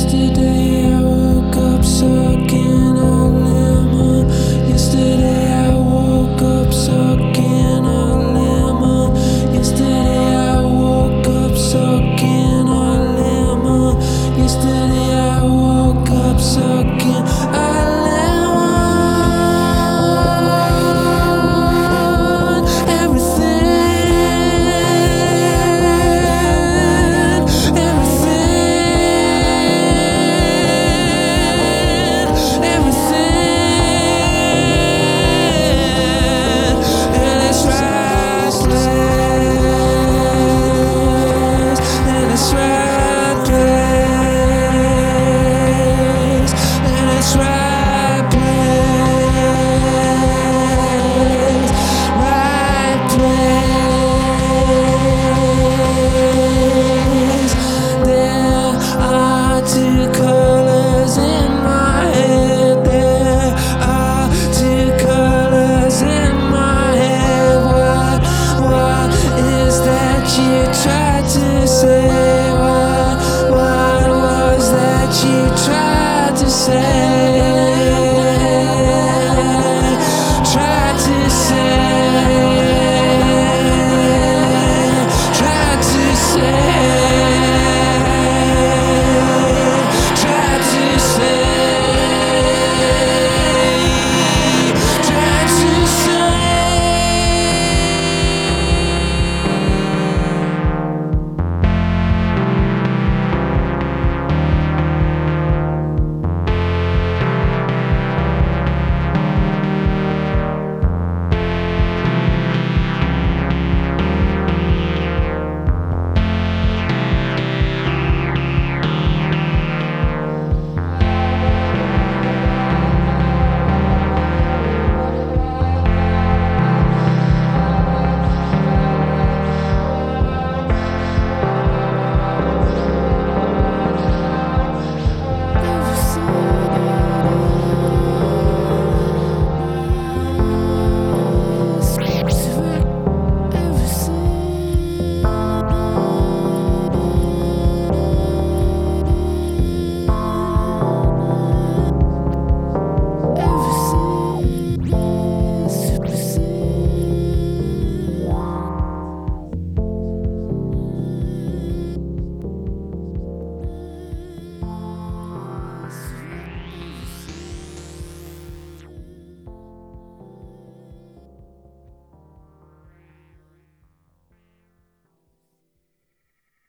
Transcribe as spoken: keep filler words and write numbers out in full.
Yesterday I woke up sucking a lemon. Yesterday I woke up sucking a lemon. Yesterday I woke up sucking a lemon. Yesterday I woke up sucking a lemon. Everything, everything, everything, and it's restless, and it's right place, and it's right place, right place. There are two colors in my head. There are two colors in my head. What, what is that you tried to say? What, what was that you tried to say?